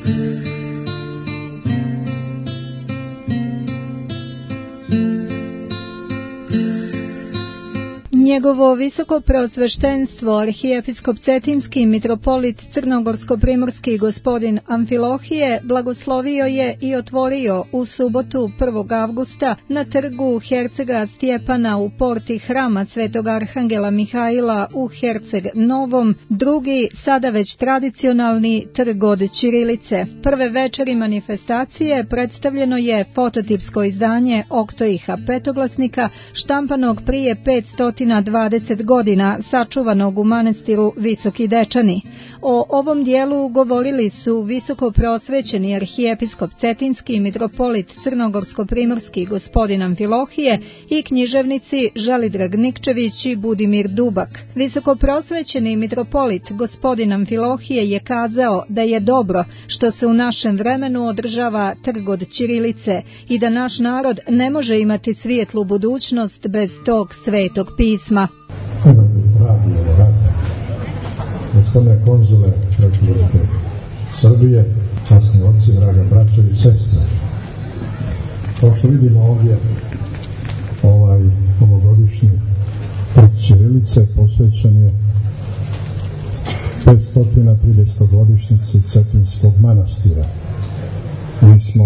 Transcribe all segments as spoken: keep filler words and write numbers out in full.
Njegovo visoko preosveštenstvo, arhijepiskop Cetinski mitropolit Crnogorsko-primorski gospodin Amfilohije, blagoslovio je i otvorio u subotu prvog avgusta na trgu Hercega Stjepana u porti hrama Svetog Arhangela Mihajla u Herceg Novom, drugi, sada već tradicionalni trg od ćirilice. Prve večeri manifestacije predstavljeno je fototipsko izdanje Oktoiha petoglasnika, štampanog prije petsto dvadeset godina, sačuvanog u manastiru Visoki Dečani. O ovom dijelu govorili su visoko preosvećeni arhijepiskop Cetinski mitropolit Crnogorsko-primorski gospodin Amfilohije i književnici Želidrag Nikčević i Budimir Dubak. Visoko preosvećeni mitropolit gospodin Amfilohije je kazao da je dobro što se u našem vremenu održava trg od ćirilice i da naš narod ne može imati svijetlu budućnost bez tog svetog pisma. Gospodine konzule Republike Srbije, časni oci, draga braćo i sestre, kao što vidimo ovdje, ovaj ovogodišnji trg ćirilice posvećen je petsto tridesetoj godišnjici Cetinskog manastira. Mi smo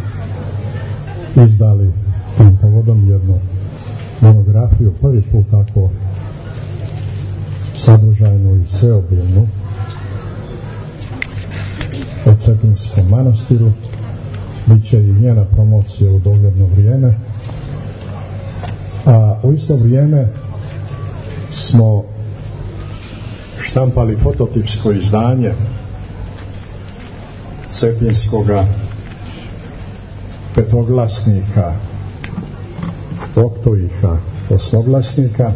izdali tim povodom jednu monografiju, prvi put tako sadržajnu i sveobilnu o Cetinskom manastiru. Biće i njena promocija u dogledno vrijeme, a u isto vrijeme smo štampali fototipsko izdanje Cetinskoga petoglasnika Oktoiha osmoglasnika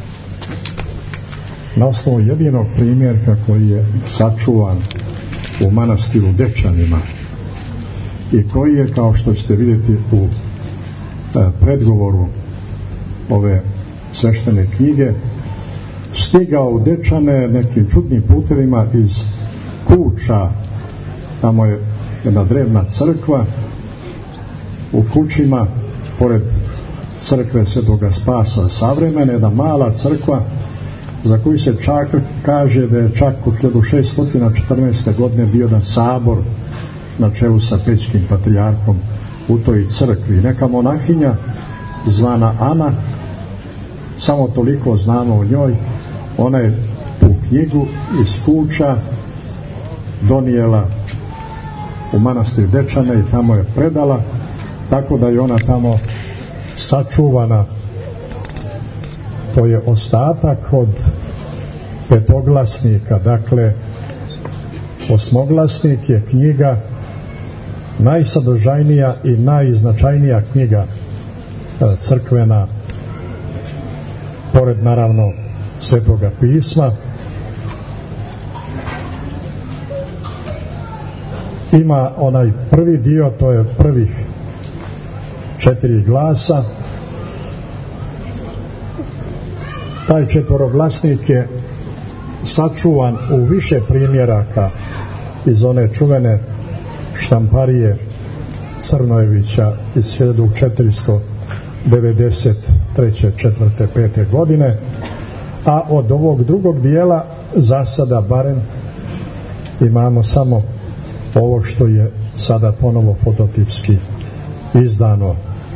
na osnovu jedinog primjerka koji je sačuvan u manastiru Dečanima i koji je, kao što ćete vidjeti u predgovoru ove sveštene knjige, stigao u Dečane nekim čudnim putevima iz Kuća. Tamo je jedna drevna crkva, u Kućima pored crkve Svetoga Spasa savremene, jedna mala crkva za koju se čak kaže da je čak u hiljadu šeststo četrnaeste. godine bio jedan sabor na čelu sa pećkim patrijarhom u toj crkvi. Neka monahinja zvana Ana, samo toliko znamo o njoj, ona je tu knjigu iz Kuća donijela u manastir Dečane i tamo je predala, tako da je ona tamo sačuvana. To je ostatak od petoglasnika, dakle osmoglasnik je knjiga najsadržajnija i najznačajnija knjiga crkvena, pored naravno Svetoga pisma. Ima onaj prvi dio, to je prvih četiri glasa. Taj četvoroglasnik je sačuvan u više primjeraka iz one čuvene štamparije Crnojevića iz hiljadu četiristo devedeset treće, četvrte, pete godine, a od ovog drugog dijela za sada barem imamo samo ovo što je sada ponovo fototipski izdano.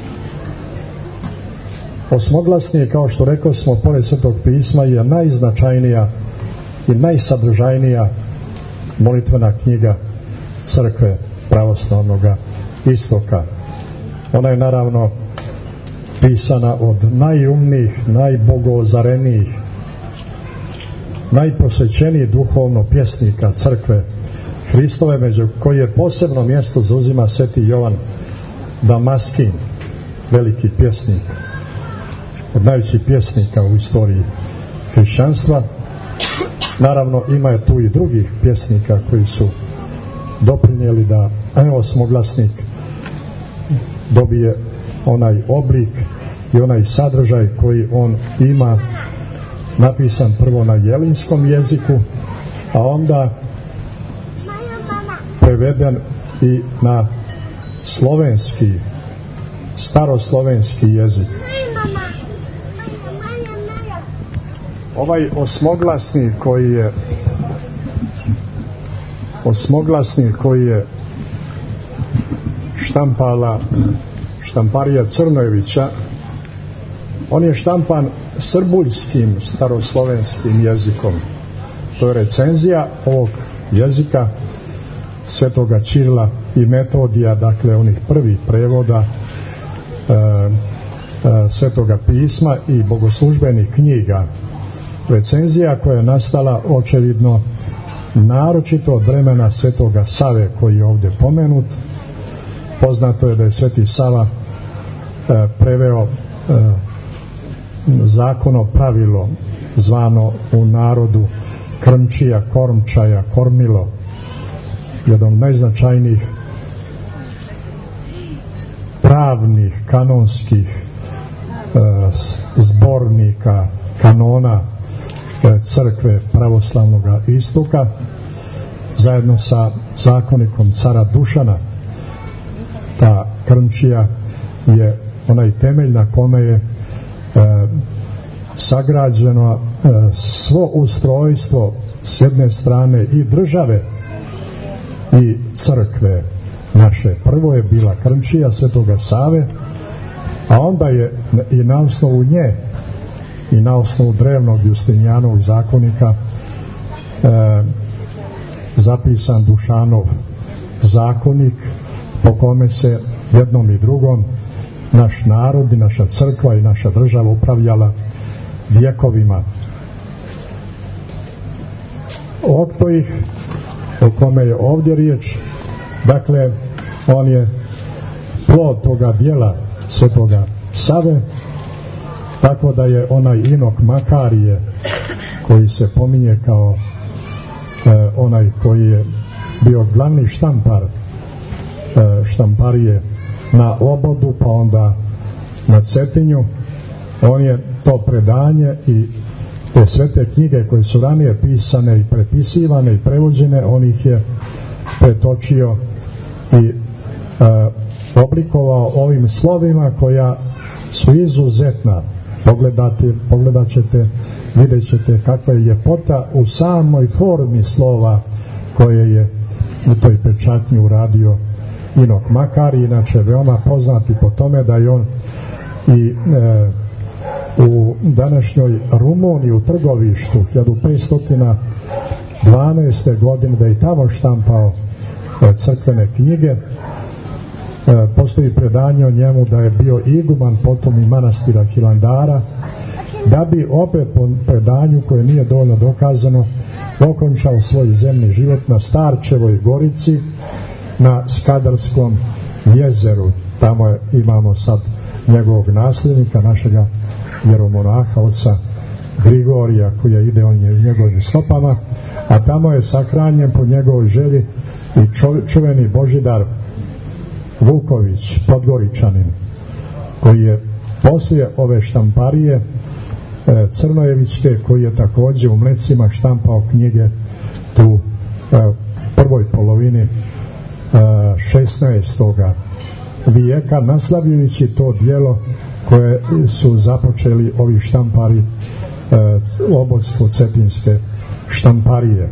Osmoglasnik, kao što rekao smo, pored Svetog pisma je najznačajnija i najsadržajnija molitvena knjiga crkve pravoslavnoga istoka. Ona je naravno pisana od najumnijih, najbogozarenijih, najposvećenijih duhovno pjesnika crkve Hristove, među koje posebno mjesto zauzima sveti Jovan Damaskin, veliki pjesnik, od najvećih pjesnika u istoriji hrišćanstva. Naravno ima je tu i drugih pjesnika koji su doprinijeli da osmoglasnik dobije onaj oblik i onaj sadržaj koji on ima, napisan prvo na jelinskom jeziku, a onda preveden i na slovenski, staroslovenski jezik. Ovaj osmoglasnik koji je osmoglasnik koji je štampala štamparija Crnojevića, on je štampan srbuljskim staroslovenskim jezikom. To je recenzija ovog jezika Svetoga Ćirila i Metodija, dakle onih prvih prevoda e, e, Svetoga pisma i bogoslužbenih knjiga. Recenzija koja je nastala očevidno naročito od vremena Svetoga Save koji je ovdje pomenut. Poznato je da je Sveti Sava e, preveo e, zakono pravilo zvano u narodu krmčija, kormčaja, kormilo, jedan od najznačajnijih pravnih, kanonskih e, zbornika, kanona e, crkve pravoslavnog istoka, zajedno sa zakonikom cara Dušana. Ta krmčija je onaj temelj na kome je e, sagrađeno e, svo ustrojstvo s jedne strane i države i crkve naše. Prvo je bila krmčija Svetoga Save, a onda je i na osnovu nje i na osnovu drevnog Justinijanovog zakonika e, zapisan Dušanov zakonik po kome se jednom i drugom naš narod i naša crkva i naša država upravljala vjekovima. Oktojih o kome je ovdje riječ, dakle on je plod toga dijela Svetoga Save, tako da je onaj inok Makarije koji se pominje kao e, onaj koji je bio glavni štampar e, štamparije na Obodu pa onda na Cetinju, on je to predanje i te sve te knjige koje su ranije pisane i prepisivane i prevođene, on ih je pretočio i e, oblikovao ovim slovima koja su izuzetna. Pogledati, pogledat ćete, vidjet ćete kakva je ljepota u samoj formi slova koje je u toj pečatnji uradio inok Makari, inače veoma poznati po tome da je on i e, u današnjoj Rumuniji u Trgovištu hiljadu petsto dvanaeste. godine da je tamo štampao e, crkvene knjige. E, postoji predanje o njemu da je bio iguman potom i manastira Hilandara, da bi opet po predanju koje nije dovoljno dokazano okončao svoj zemni život na Starčevoj gorici na Skadarskom jezeru. Tamo je, imamo sad njegovog nasljednika, našega vjeromonaha, oca Grigorija, koji ide on je njegovim stopama, a tamo je sahranjen po njegovoj želji i čuveni Božidar Vuković, Podgoričanin, koji je poslije ove štamparije e, Crnojevićke, koji je također u Mlecima štampao knjige tu e, prvoj polovini e, šesnaestoga vijeka, naslavljujući to djelo koje su započeli ovi štampari e, obodsko-cetinske štamparije.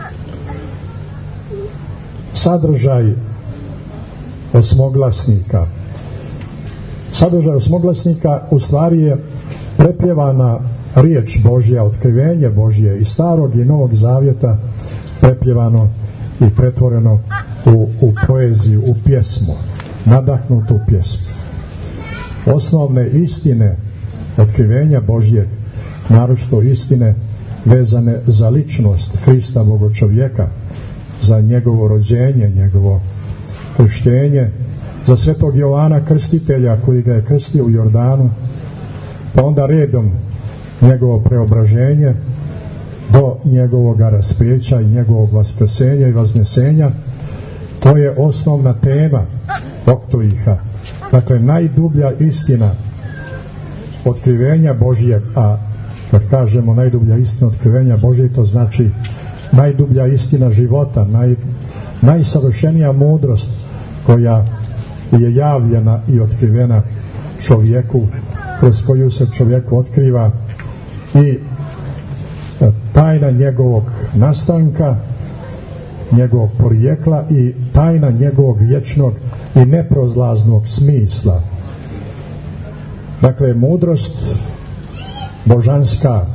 Sadržaj osmoglasnika sadržaj osmoglasnika u stvari je prepjevana riječ Božja, otkrivenje Božje iz Starog i Novog Zavjeta, prepjevano i pretvoreno u, u poeziju, u pjesmu, nadahnutu pjesmu. Osnovne istine otkrivenja Božje, naročito istine vezane za ličnost Hrista Bogočovjeka, za njegovo rođenje, njegovo krštenje, za svetog Jovana Krstitelja koji ga je krstio u Jordanu, pa onda redom njegovo preobraženje do njegovog raspeća i njegovog vaskrsenja i vaznesenja. To je osnovna tema Oktojiha. Dakle, najdublja istina otkrivenja Božijeg, a kad kažemo najdublja istina otkrivenja Božijeg, to znači najdublja istina života, naj, najsavršenija mudrost koja je javljena i otkrivena čovjeku, kroz koju se čovjeku otkriva i tajna njegovog nastanka, njegovog porijekla i tajna njegovog vječnog i neprozlaznog smisla. Dakle, mudrost božanska,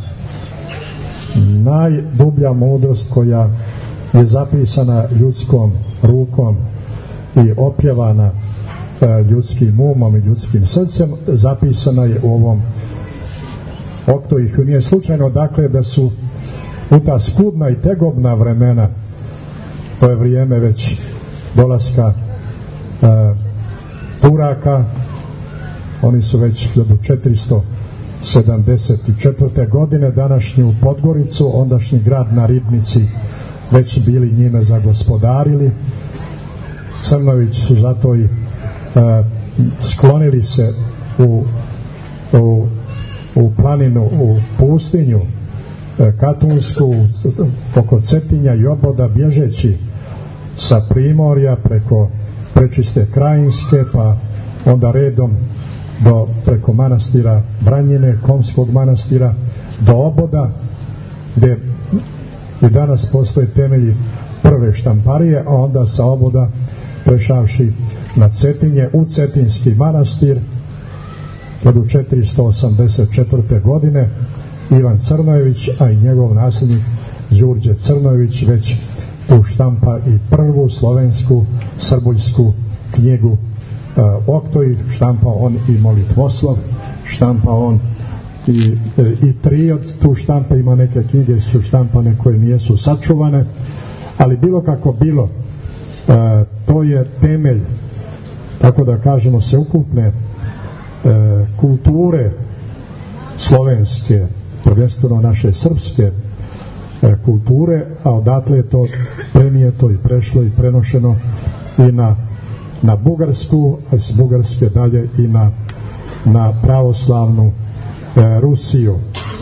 najdublja mudrost koja je zapisana ljudskom rukom i opjevana e, ljudskim umom i ljudskim srcem, zapisana je u ovom Oktoihu. Nije slučajno, dakle, da su u ta skudna i tegobna vremena, to je vrijeme već dolaska e, Turaka, oni su već hiljadu četiristo sedamdeset četvrte godine današnju Podgoricu, ondašnji grad na Ribnici, već bili njime zagospodarili. Crnović su zato i e, sklonili se u, u, u planinu, u pustinju e, Katunsku, oko Cetinja i Oboda, bježeći sa Primorja preko Prečiste Krajinske, pa onda redom do preko manastira Branjine, Komskog manastira, do Oboda, gdje i danas postoje temelji prve štamparije, a onda sa Oboda prešavši na Cetinje, u Cetinski manastir, hiljadu četiristo osamdeset četvrte godine Ivan Crnojević, a i njegov nasljednik Đurđe Crnojević već tu štampa i prvu slovensku srbuljsku knjigu uh, Oktoih, štampa on i molitvoslov, štampa on i, i triod, tu štampa ima neke knjige su štampane koje nijesu sačuvane, ali bilo kako bilo, uh, to je temelj, tako da kažemo, sveukupne uh, kulture slovenske, prvenstveno naše srpske uh, kulture, a odatle je to prenijeto i prešlo i prenošeno i na na Bugarsku, a s Bugarske dalje i na, na pravoslavnu e, Rusiju.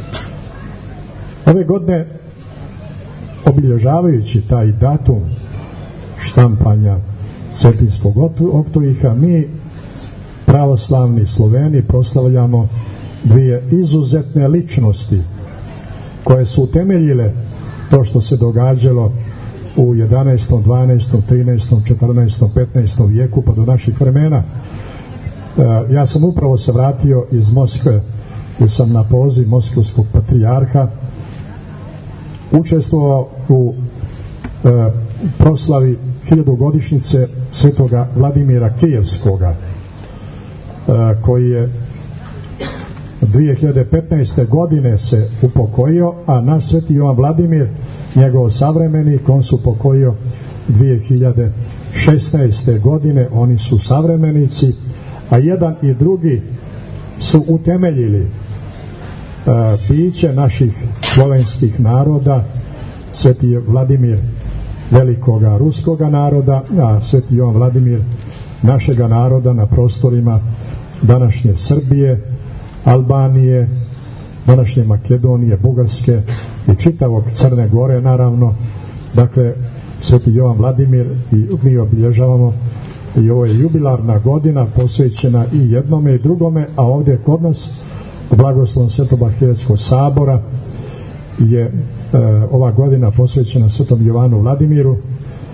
Ove godine, obilježavajući taj datum štampanja Cetinskog Oktoiha, mi pravoslavni Sloveni proslavljamo dvije izuzetne ličnosti koje su utemeljile to što se događalo u jedanaestom, dvanaestom, trinaestom, četrnaestom, petnaestom vijeku pa do naših vremena. E, ja sam upravo se vratio iz Moskve, jer sam na poziv Moskvskog patrijarha učestvovao u e, proslavi hiljadugodišnjice svetoga Vladimira Kijevskoga, e, koji je dvije hiljade petnaeste godine se upokojio, a naš sveti Jovan Vladimir, njegov savremenik, on se upokojio dvije hiljade šesnaeste godine. Oni su savremenici, a jedan i drugi su utemeljili e, biće naših slovenskih naroda. Sveti je Vladimir velikoga ruskoga naroda, a sveti Jovan Vladimir našega naroda na prostorima današnje Srbije, Albanije, današnje Makedonije, Bugarske i čitavog Crne Gore, naravno. Dakle, sveti Jovan Vladimir, i mi obilježavamo, i ovo je jubilarna godina posvećena i jednome i drugome, a ovdje kod nas u blagoslovom Svetog arhijetskog sabora je e, ova godina posvećena Svetom Jovanu Vladimiru, e,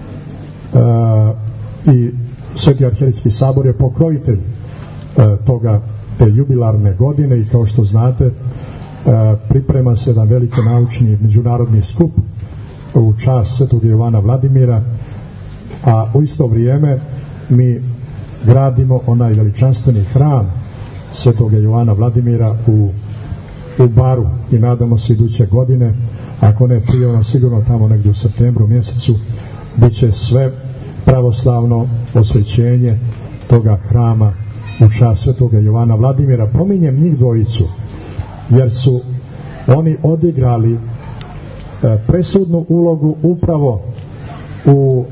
i Sveti arhijetski sabor je pokrovitelj e, toga, te jubilarne godine, i kao što znate, priprema se jedan veliki naučni međunarodni skup u čast Svetog Jovana Vladimira, a u isto vrijeme mi gradimo onaj veličanstveni hram Svetog Jovana Vladimira u, u Baru, i nadamo se iduće godine, ako ne prije, ono sigurno tamo negdje u septembru mjesecu, bit će sve pravoslavno osvećenje toga hrama u čast Svetoga Jovana Vladimira. Pominjem njih dvojicu jer su oni odigrali e, presudnu ulogu upravo u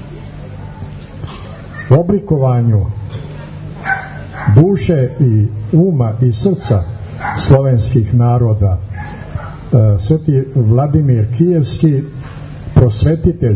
oblikovanju duše i uma i srca slovenskih naroda. E, Sveti Vladimir Kijevski, prosvetitelj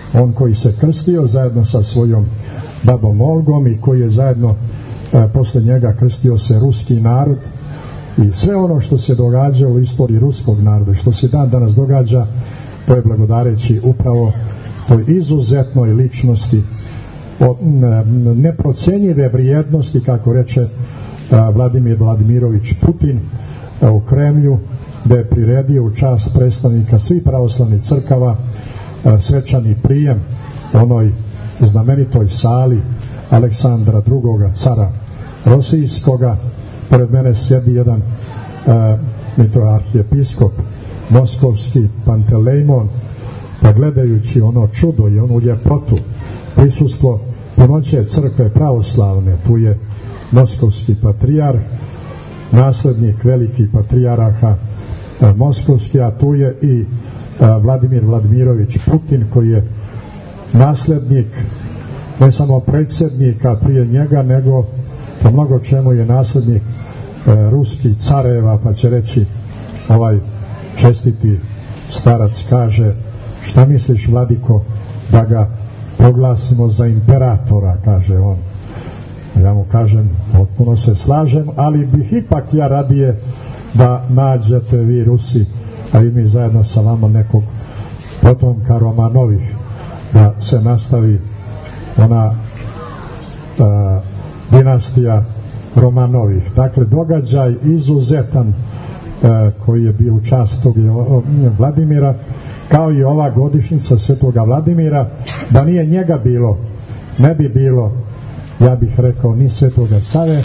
on koji se krstio zajedno sa svojom babom Olgom i koji je zajedno e, posle njega krstio se ruski narod i sve ono što se događa u istoriji ruskog naroda, što se dan danas događa, to je blagodareći upravo toj izuzetnoj ličnosti od neprocenjive vrijednosti, kako reče Vladimir Vladimirović Putin u Kremlju, da je priredio u čast predstavnika svih pravoslavnih crkava svečani prijem onoj znamenitoj sali Aleksandra drugoga cara Rosijskoga. Pored mene sjedi jedan mitroarhijepiskop moskovski Pantelejmon, pa gledajući ono čudo i onu ljepotu, prisustvo punoće crkve pravoslavne, tu je moskovski patrijarh, naslednik velikih patrijaraha e, moskovski, a tu je i e, Vladimir Vladimirović Putin, koji je naslednik ne samo predsjednika prije njega, nego po mnogo čemu je naslednik e, ruskih careva, pa će reći ovaj čestiti starac, kaže: šta misliš, vladiko, da ga proglasimo za imperatora, kaže on. Ja mu kažem, potpuno se slažem, ali bih ipak ja radije da nađete vi Rusi, a i mi zajedno sa vama, nekog potomka Romanovih, da se nastavi ona a, dinastija Romanovih. Dakle, događaj izuzetan a, koji je bio u čast tog Vladimira, kao i ova godišnjica svetoga Vladimira. Da nije njega bilo, ne bi bilo, ja bih rekao, ni svetoga Save,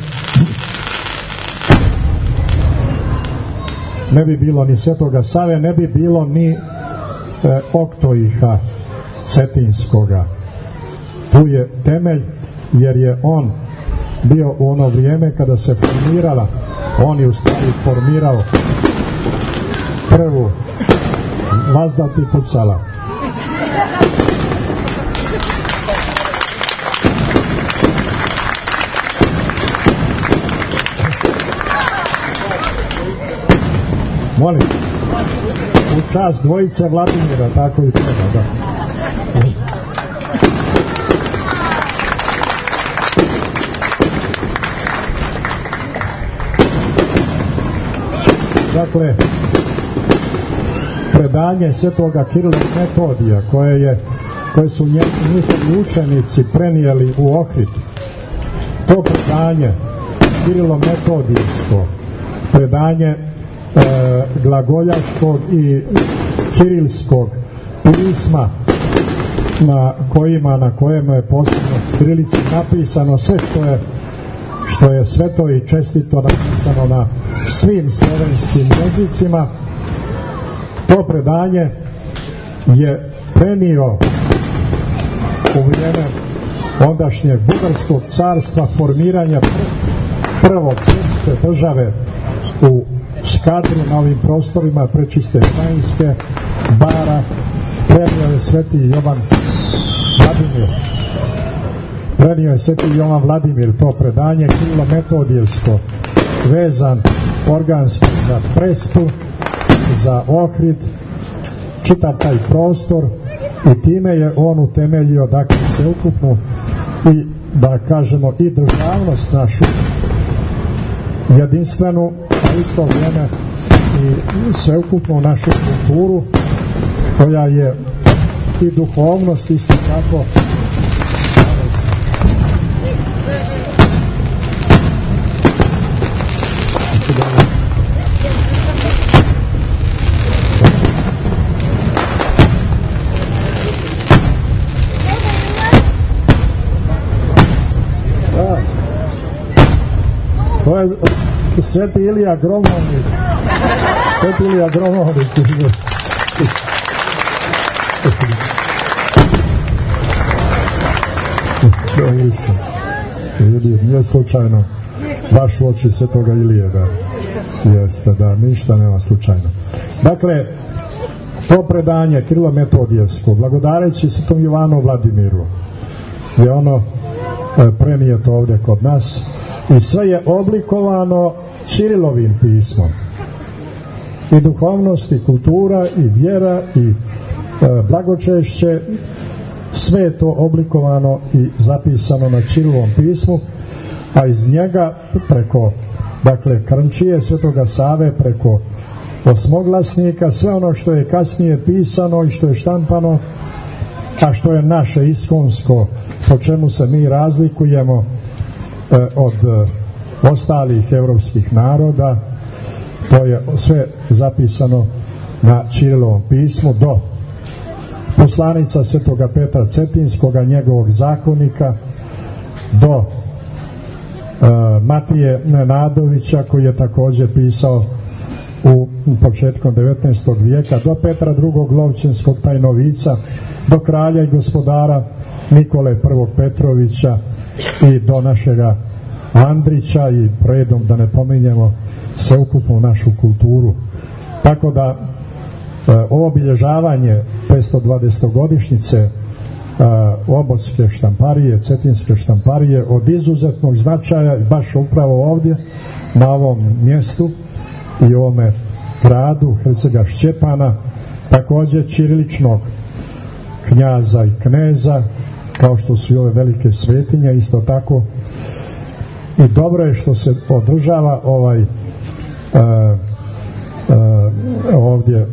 ne bi bilo ni svetoga Save, ne bi bilo ni e, Oktoiha Cetinskoga. Tu je temelj, jer je on bio u ono vrijeme kada se formirala, on je u stvari formirao prvu Vazda ti pucala. Molim, u čast dvojice Vladimira, tako i treba, da. Dakle, predanje svetoga Kirila i Metodija, koje, je, koje su njihovi učenici prenijeli u Ohrid, to predanje Kirilo-metodijsko, predanje e, glagoljaškog i kirilskog pisma, na kojima, na kojemu je posebno kirilici napisano sve što je što je sveto i čestito napisano na svim slovenskim jezicima. To predanje je prenio u vrijeme ondašnjeg Bugarskog carstva, formiranja prvog srpske države u Škadri, na ovim prostorima Prečiste Krajinske, Bara, prenio je sveti Jovan Vladimir. Prenio je sveti Jovan Vladimir to predanje Kirilo-metodijevsko, vezan organski za Prespu, za Ohrid, čitav taj prostor, i time je on utemeljio, dakle, sveukupnu i, da kažemo, i državnost našu jedinstvenu, a isto vrijeme i sveukupnu našu kulturu, koja je i duhovnost isto tako. To je sveti Ilija Gromovnik. Sveti Ilija Gromovnik. Ljudi, nije slučajno baš u oči svetoga Ilije, da jeste, da ništa nema slučajno. Dakle, to predanje Kirilo-metodijevsko, blagodareći svetom Jovanu Vladimiru, je ono prenijeto ovdje kod nas, i sve je oblikovano Ćirilovim pismom. I duhovnost, i kultura, i vjera, i e, blagočešće, sve je to oblikovano i zapisano na ćirilovom pismu, a iz njega preko, dakle, Krnčije, Svetoga Save, preko osmoglasnika, sve ono što je kasnije pisano i što je štampano, a što je naše iskonsko, po čemu se mi razlikujemo e, od e, ostalih europskih naroda, to je sve zapisano na ćirilovom pismu, do poslanica Svetoga Petra Cetinskoga, njegovog zakonika, do e, Matije Nenadovića, koji je također pisao u početkom devetnaestog vijeka, do Petra drugog Lovćenskog tajnovica, do kralja i gospodara Nikole prvog Petrovića i do našega Andrića, i redom da ne pominjemo sveukupnu našu kulturu. Tako da e, ovo obilježavanje petstodvadesetogodišnjice e, Obodske štamparije, Cetinske štamparije, od izuzetnog značaja, baš upravo ovdje na ovom mjestu i ovome gradu Hercega Šćepana, također ćiriličnog knjaza i kneza, kao što su i ove velike svetinje, isto tako. I dobro je što se održava ovaj uh, uh, ovdje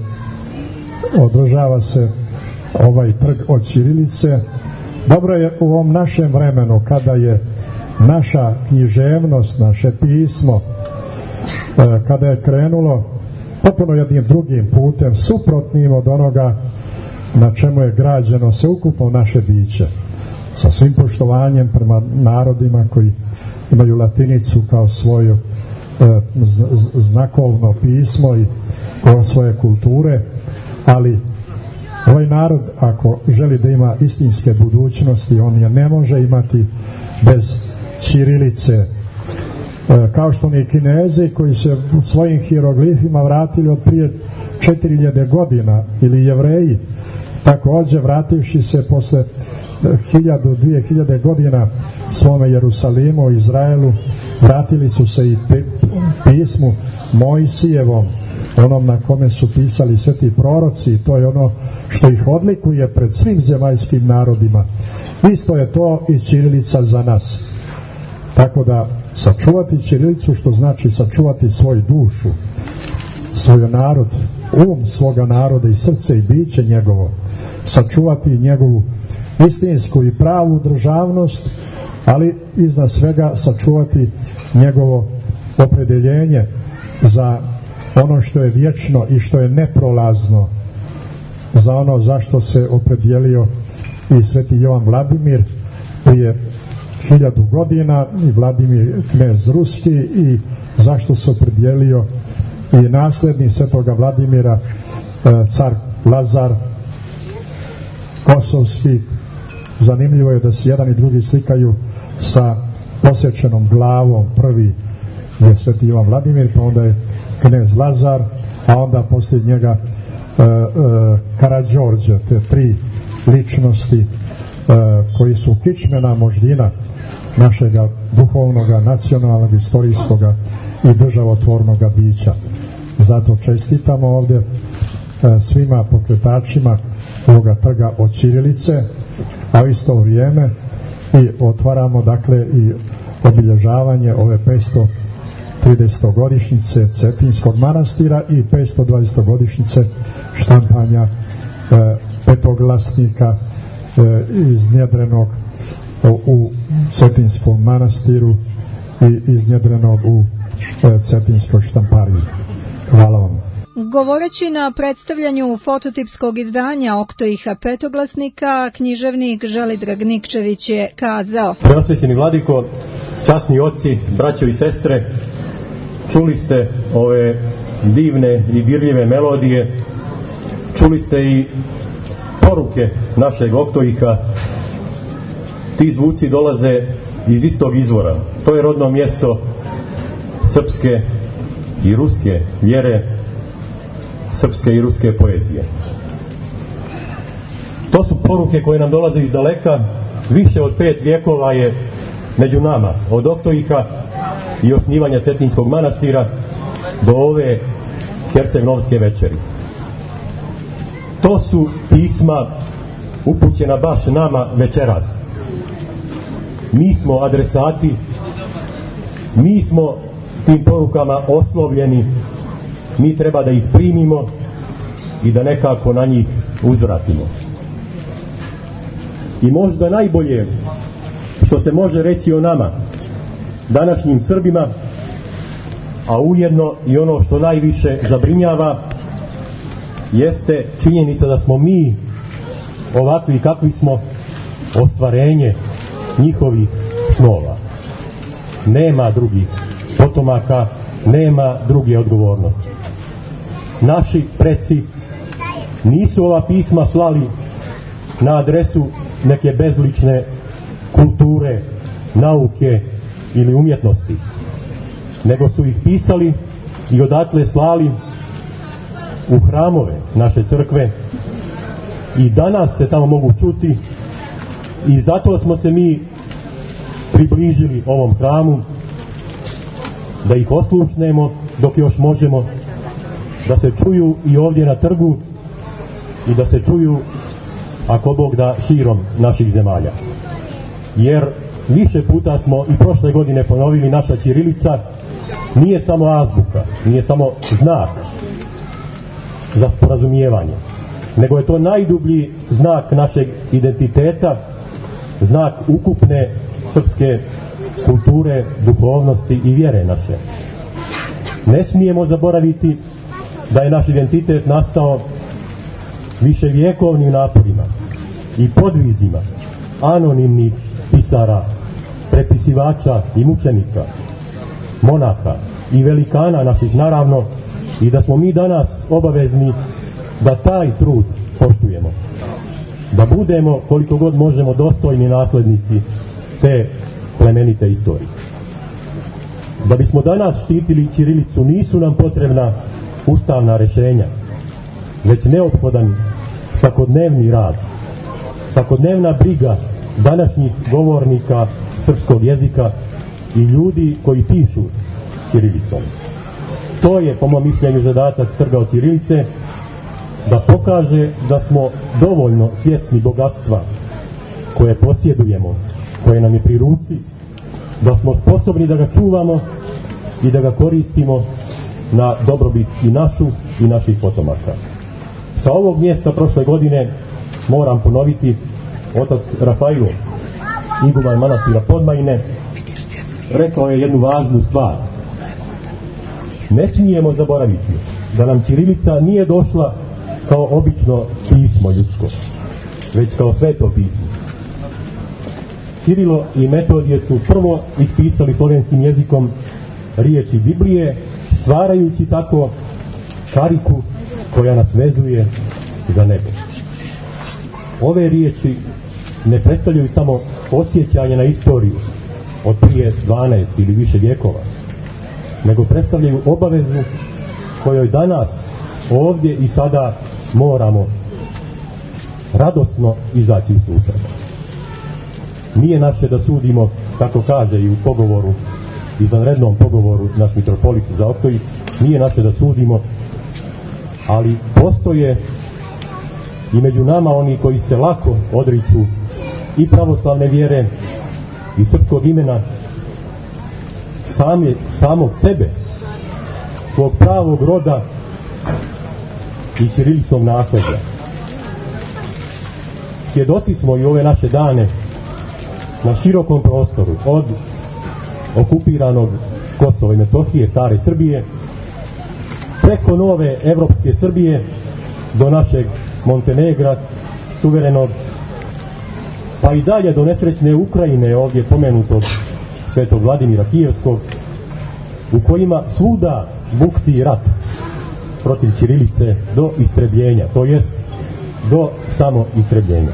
održava se ovaj trg od ćirilice. Dobro je u ovom našem vremenu, kada je naša književnost, naše pismo, uh, kada je krenulo potpuno jednim drugim putem, suprotnim od onoga na čemu je građeno sveukupno naše biće, sa svim poštovanjem prema narodima koji imaju latinicu kao svoju e, znakovno pismo i kao svoje kulture, ali ovaj narod, ako želi da ima istinske budućnosti, on je ne može imati bez ćirilice. E, kao što ni Kinezi, koji se u svojim hieroglifima vratili od prije četiri hiljade godina, ili Jevreji, također vrativši se posle hiljadu, dvije hiljade godina svome Jerusalimu, Izraelu, vratili su se i pismu Mojsijevom, onom na kome su pisali sveti proroci. To je ono što ih odlikuje pred svim zemaljskim narodima. Isto je to i ćirilica za nas. Tako da sačuvati ćirilicu, što znači sačuvati svoju dušu, svoj narod, um svoga naroda i srce i biće njegovo, sačuvati njegovu istinsku i pravu državnost, ali iznad svega sačuvati njegovo opredeljenje za ono što je vječno i što je neprolazno, za ono zašto se opredijelio i sveti Jovan Vladimir prije hiljadu godina, i Vladimir knez ruski, i zašto se opredijelio i nasljednik svetoga Vladimira car Lazar Kosovski. Zanimljivo je da se jedan i drugi slikaju sa posječenom glavom. Prvi je sveti Jovan Vladimir, pa onda je knez Lazar, a onda poslije njega e, e, Karađorđe, te tri ličnosti e, koji su kičmena moždina našega duhovnoga, nacionalnog, istorijskoga i državotvornoga bića. Zato čestitamo ovdje e, svima pokretačima ovoga trga od ćirilice, a u isto vrijeme i otvaramo dakle i obilježavanje ove petstotridesetogodišnjice Cetinskog manastira i petstodvadesetogodišnjice štampanja e, petoglasnika e, iznjedrenog u Cetinskom manastiru i iznjedrenog u e, Cetinskoj štampariji. Hvala vam. Govoreći na predstavljanju fototipskog izdanja Oktoiha petoglasnika, književnik Želidrag Nikčević je kazao: Preosvećeni vladiko, časni oci, braćo i sestre, čuli ste ove divne i dirljive melodije, čuli ste i poruke našeg Oktoiha. Ti zvuci dolaze iz istog izvora. To je rodno mjesto srpske i ruske vjere, srpske i ruske poezije. To su poruke koje nam dolaze iz daleka. Više od pet vjekova je među nama, od Oktoiha i osnivanja Cetinskog manastira do ove Herceg-Novske večeri. To su pisma upućena baš nama večeras. Mi smo adresati, mi smo tim porukama oslovljeni, mi treba da ih primimo i da nekako na njih uzvratimo. I možda najbolje što se može reći o nama, današnjim Srbima, a ujedno i ono što najviše zabrinjava, jeste činjenica da smo mi ovakvi kakvi smo ostvarenje njihovih snova. Nema drugih potomaka, nema druge odgovornosti. Naši preci nisu ova pisma slali na adresu neke bezlične kulture, nauke ili umjetnosti, nego su ih pisali i odatle slali u hramove naše crkve i danas se tamo mogu čuti i zato smo se mi približili ovom hramu da ih oslušnemo dok još možemo, da se čuju i ovdje na trgu i da se čuju ako Bog da širom naših zemalja. Jer više puta smo i prošle godine ponovili, naša ćirilica nije samo azbuka, nije samo znak za sporazumijevanje, nego je to najdublji znak našeg identiteta, znak ukupne srpske kulture, duhovnosti i vjere naše. Ne smijemo zaboraviti da je naš identitet nastao viševjekovnim naporima i podvizima anonimnih pisara, prepisivača i mučenika, monaha i velikana naših naravno, i da smo mi danas obavezni da taj trud poštujemo, da budemo koliko god možemo dostojni naslednici te plemenite istorije. Da bismo danas štitili ćirilicu nisu nam potrebna ustavna rješenja, već neophodan svakodnevni rad, svakodnevna briga današnjih govornika srpskog jezika i ljudi koji pišu ćirilicom. To je po mom mišljenju zadatak Trga od ćirilice, da pokaže da smo dovoljno svjesni bogatstva koje posjedujemo, koje nam je pri ruci, da smo sposobni da ga čuvamo i da ga koristimo na dobrobit i našu i naših potomaka. Sa ovog mjesta prošle godine, moram ponoviti, otac Rafailo, iguman manastira Podmajine, rekao je jednu važnu stvar. Ne smijemo zaboraviti da nam ćirilica nije došla kao obično pismo ljudsko, već kao sveto pismo. Cirilo i Metodije su prvo ispisali slovenskim jezikom riječi Biblije, stvarajući tako kariku koja nas vezuje za nebo. Ove riječi ne predstavljaju samo podsjećanje na istoriju od prije dvanaest ili više vjekova, nego predstavljaju obavezu kojoj danas ovdje i sada moramo radosno izaći u susret. Nije naše da sudimo, tako kaže i u pogovoru, izvanrednom pogovoru naš mitropolit Zaoktoji, nije naše da sudimo, ali postoje i među nama oni koji se lako odriču i pravoslavne vjere i srpskog imena, same, samog sebe, svog pravog roda i ćiriličnog nasljeđa. Svjedoci smo i ove naše dane na širokom prostoru, od okupiranog Kosova i Metohije, stare Srbije, preko nove evropske Srbije do našeg Montenegra, suverenog, pa i dalje do nesrećne Ukrajine, ovdje pomenutog svetog Vladimira Kijevskog, u kojima svuda bukti rat protiv ćirilice do istrebljenja, to jest do samo istrebljenja.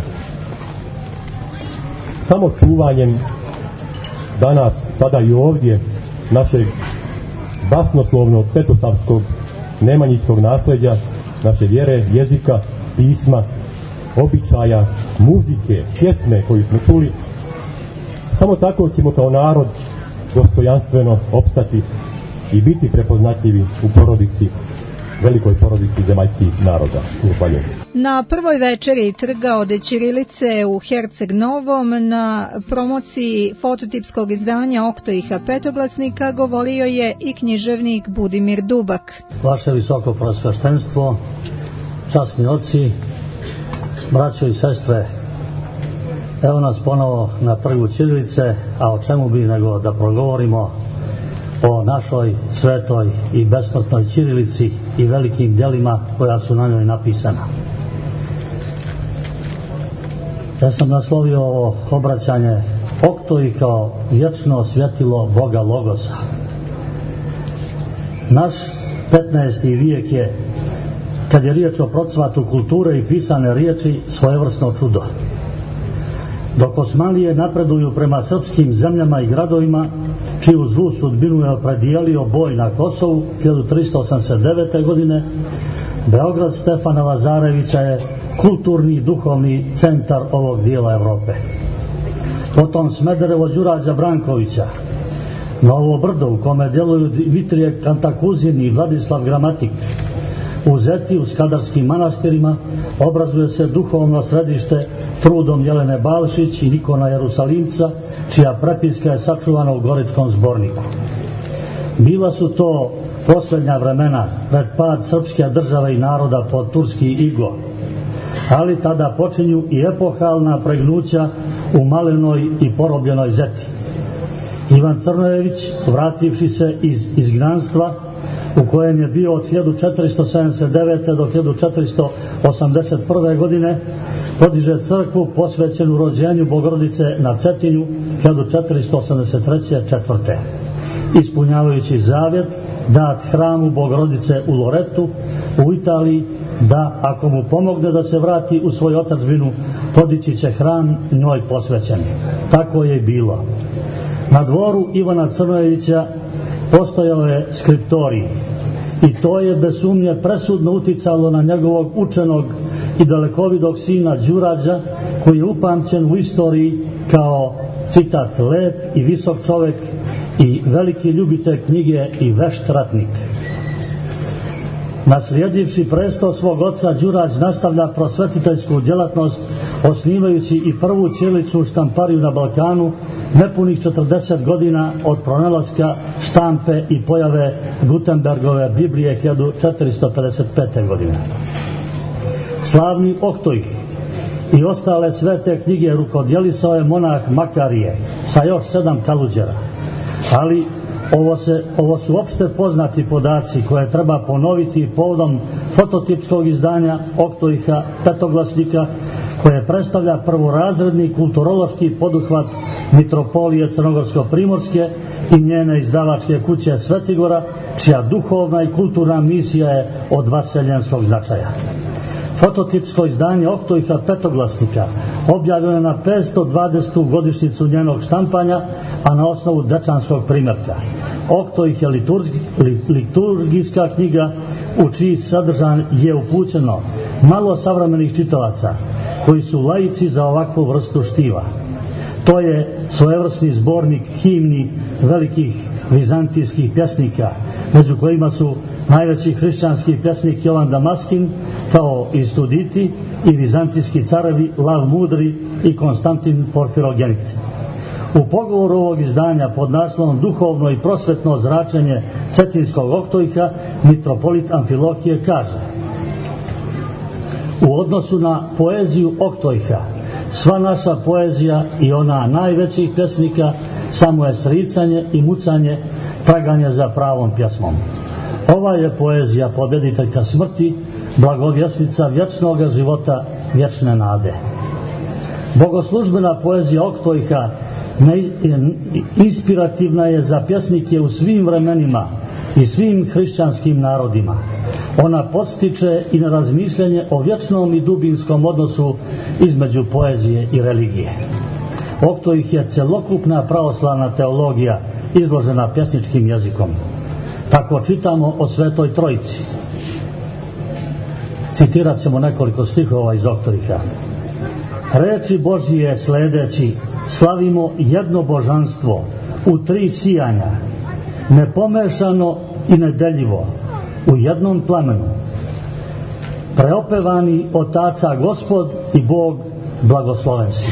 Samo čuvanjem danas, sada i ovdje, našeg basnoslovnog svetosavskog nemanjičkog nasljeđa, naše vjere, jezika, pisma, običaja, muzike, pjesme koju smo čuli, samo tako ćemo kao narod dostojanstveno opstati i biti prepoznatljivi u porodici, velikoj porodici zemaljskih naroda. Zahvaljujem. Na prvoj večeri trga od ćirilice u Herceg Novom na promociji fototipskog izdanja Oktoiha petoglasnika govorio je i književnik Budimir Dubak. Vaše visoko prosveštenstvo, časni oci, braćo i sestre, evo nas ponovo na trgu ćirilice, a o čemu bi nego da progovorimo o našoj svetoj i besmrtnoj ćirilici i velikim djelima koja su na njoj napisana. Ja sam naslovio ovo obraćanje Oktoih kao vječno svjetilo Boga Logosa. Naš petnaesti vijek je, kad je riječ o procvatu kulture i pisane riječi, svojevrsno čudo. Dok Osmanlije napreduju prema srpskim zemljama i gradovima, čiju zlu sudbinu je opredijelio boj na Kosovu hiljadu tristo osamdeset devete. godine, Beograd Stefana Lazarevića je kulturni i duhovni centar ovog dijela Evrope. Potom Smederevo Đurađa Brankovića, Novo Brdo u kome djeluju Dimitrije Kantakuzin i Vladislav Gramatik, u Zeti u Skadarskim manastirima obrazuje se duhovno središte trudom Jelene Balšić i Nikona Jerusalimca, čija prepiska je sačuvana u Goričkom zborniku. Bila su to posljednja vremena pred pad srpske države i naroda pod turski igo, ali tada počinju i epohalna pregnuća u malenoj i porobljenoj Zeti. Ivan Crnojević, vrativši se iz izgnanstva u kojem je bio od hiljadu četiristo sedamdeset devete. do hiljadu četiristo osamdeset prve. godine, podiže crkvu posvećenu rođenju Bogorodice na Cetinju hiljadu četiristo osamdeset treće. četvrte. Ispunjavajući zavjet dat hramu Bogorodice u Loretu u Italiji, da ako mu pomogne da se vrati u svoju otadžbinu, podići će hram njoj posvećen. Tako je i bilo. Na dvoru Ivana Crnojevića postojao je skriptorij i to je bez sumnje presudno uticalo na njegovog učenog i dalekovidog sina Đurađa, koji je upamćen u istoriji kao, citat, lep i visok čovjek i veliki ljubitelj knjige i vešt ratnik. Naslijedivši presto svog oca, Đurađ nastavlja prosvetiteljsku djelatnost, osnivajući i prvu ćiriličnu štampariju na Balkanu nepunih četrdeset godina od pronalaska štampe i pojave Gutenbergove Biblije hiljadu četiristo pedeset pete. godine. Slavni Oktoih i ostale svete knjige rukodjelisao je monah Makarije sa još sedam kaluđera, ali Ovo, se, ovo su opšte poznati podaci koje treba ponoviti povodom fototipskog izdanja Oktoiha petoglasnika, koje predstavlja prvorazredni kulturološki poduhvat mitropolije Crnogorsko-primorske i njene izdavačke kuće Svetigora, čija duhovna i kulturna misija je od vaseljenskog značaja. Fototipsko izdanje Oktoiha petoglasnika objavljeno je na petsto dvadesetu godišnjicu njenog štampanja, a na osnovu dečanskog primjerka. Oktoih je liturgijska, liturgijska knjiga u čiji sadržan je upućeno malo savremenih čitalaca koji su laici za ovakvu vrstu štiva. To je svojevrsni zbornik himni velikih vizantijskih pjesnika, među kojima su najveći hrišćanski pjesnik Jovan Damaskin, kao i studiti i vizantijski carevi Lav Mudri i Konstantin Porfirogenit. U pogovoru ovog izdanja pod naslovom Duhovno i prosvetno zračenje Cetinskog Oktoiha mitropolit Amfilohije kaže: u odnosu na poeziju Oktoiha, sva naša poezija i ona najvećih pjesnika samo je sricanje i mucanje, traganje za pravom pjesmom. Ova je poezija pobjediteljka smrti, blagovjesnica vječnog života, vječne nade. Bogoslužbena poezija Oktoiha inspirativna je za pjesnike u svim vremenima i svim hrišćanskim narodima. Ona podstiče i na razmišljanje o vječnom i dubinskom odnosu između poezije i religije. Oktoih je celokupna pravoslavna teologija izložena pjesničkim jezikom. Tako čitamo o Svetoj Trojici. Citirat ćemo nekoliko stihova iz Oktoiha. Reči Božije sledeći slavimo jedno božanstvo u tri sijanja, nepomešano i nedeljivo, u jednom plamenu. preopevani otaca Gospod i Bog blagosloven si.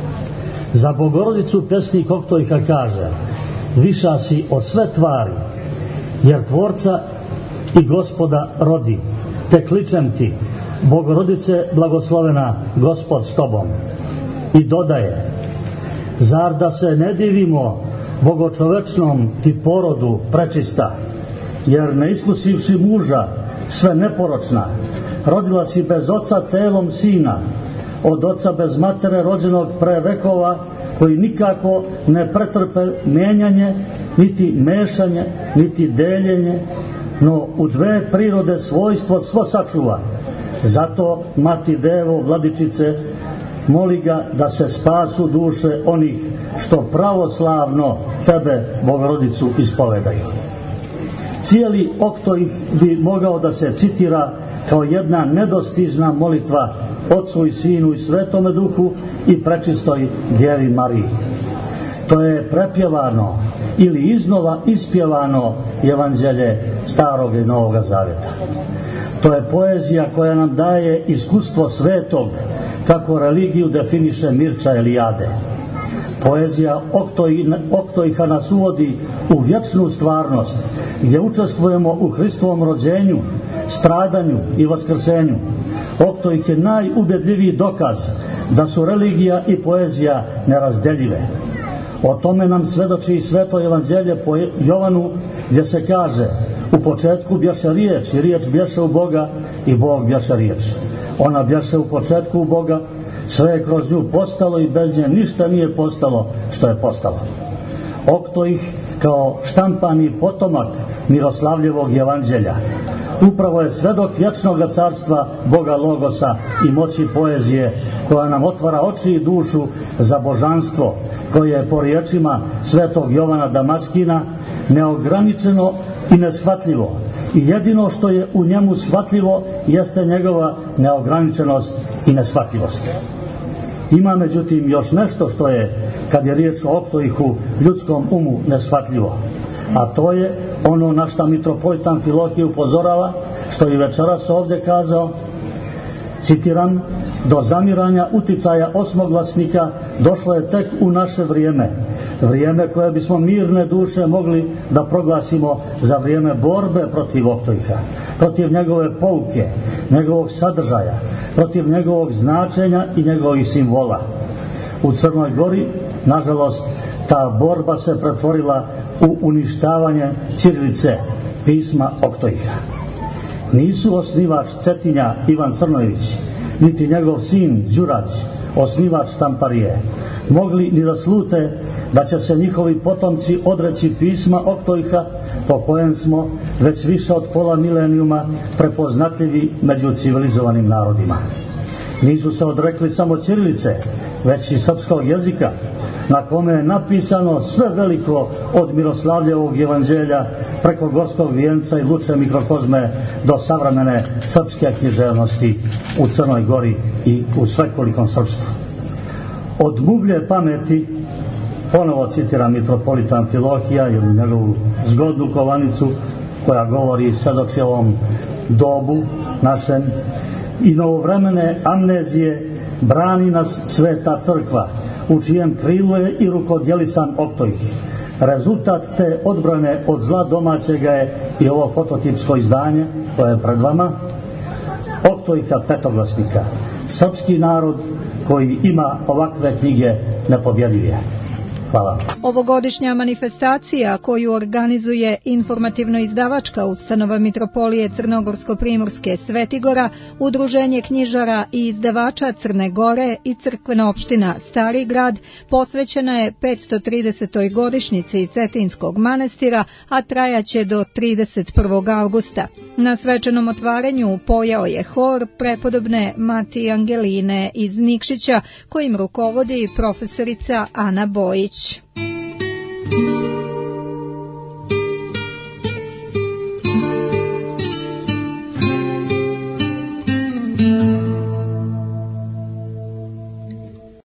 Za Bogorodicu pesnik Oktojka kaže: viša si od sve tvari, jer Tvorca i Gospoda rodi, te kličem ti, Bogorodice blagoslovena, Gospod s tobom. I dodaje: zar da se ne divimo bogočovečnom ti porodu prečista, jer ne iskusivši muža sve neporočna, rodila si bez oca telom sina, od oca bez matere rođenog pre vekova, koji nikako ne pretrpe menjanje, niti mešanje, niti deljenje, no u dve prirode svojstvo svo sačuva. Zato, Mati Devo, Vladičice, moli ga da se spasu duše onih što pravoslavno tebe, Bogorodicu, ispovedaju. Cijeli Oktojih bi mogao da se citira kao jedna nedostižna molitva Otcu i Sinu i Svetome Duhu i prečistoj Djevi Mariji. To je prepjevano ili iznova ispjevano evanđelje Starog i Novoga Zavjeta. To je poezija koja nam daje iskustvo svetog, kako religiju definiše Mirča Elijade. Poezija Oktojha nas uvodi u vječnu stvarnost, gdje učestvujemo u Hristovom rođenju, stradanju i vaskrsenju. Oktojh je najubjedljiviji dokaz da su religija i poezija nerazdeljive. O tome nam svedoči i sveto evanđelje po Jovanu, gdje se kaže: u početku bješe riječ i riječ bješe u Boga i Bog bješe riječ. Ona bješe u početku u Boga, sve je kroz nju postalo i bez nje ništa nije postalo što je postalo. Oktojh kao štampani potomak Miroslavljevog evanđelja upravo je svedok vječnog carstva Boga Logosa i moći poezije, koja nam otvara oči i dušu za božanstvo koje je po riječima svetog Jovana Damaskina neograničeno i neshvatljivo, i jedino što je u njemu shvatljivo jeste njegova neograničenost i neshvatljivost. Ima međutim još nešto što je, kad je riječ o Oktojhu, ljudskom umu neshvatljivo, a to je ono na šta mitropolit Amfilohije upozorava, što i večeras ovdje kazao, citiram: do zamiranja uticaja osmoglasnika došlo je tek u naše vrijeme, vrijeme koje bismo mirne duše mogli da proglasimo za vrijeme borbe protiv Oktojha, protiv njegove pouke, njegovog sadržaja, protiv njegovog značenja i njegovih simbola. U Crnoj Gori, nažalost, ta borba se pretvorila u uništavanje ćirilice, pisma Oktojha. Nisu osnivač Cetinja Ivan Crnojević, niti njegov sin Đurać, osnivač štamparije, mogli ni da slute da će se njihovi potomci odreći pisma Oktojha, po kojem smo već više od pola milenijuma prepoznatljivi među civilizovanim narodima. Nisu se odrekli samo ćirilice, već i srpskog jezika, na kome je napisano sve veliko od Miroslavljevog evanđelja preko Gorskog vijenca i Luče mikrokozme do savremene srpske književnosti u Crnoj Gori i u svekolikom srpstvu. Od mublje pameti, ponovo citiram mitropolita Amfilohija ili njegovu zgodnu kovanicu koja govori i svedoči ovom dobu našem, i novovremene amnezije brani nas Sveta crkva, u čijem krilu je i rukodjelisan Oktojh. Rezultat te odbrane od zla domaćega je i ovo fototipsko izdanje koje je pred vama, Oktojha petoglasnika. Srpski narod koji ima ovakve knjige nepobjediv je. Hvala. Ovogodišnja manifestacija koju organizuje informativno-izdavačka ustanova Mitropolije Crnogorsko-Primorske Svetigora, Udruženje knjižara i izdavača Crne Gore i crkvena opština Stari grad, posvećena je petsto tridesetoj godišnjici Cetinskog manastira, a trajaće do trideset prvog avgusta. Na svečanom otvaranju pojao je hor prepodobne Mati Angeline iz Nikšića, kojim rukovodi profesorica Ana Bojić.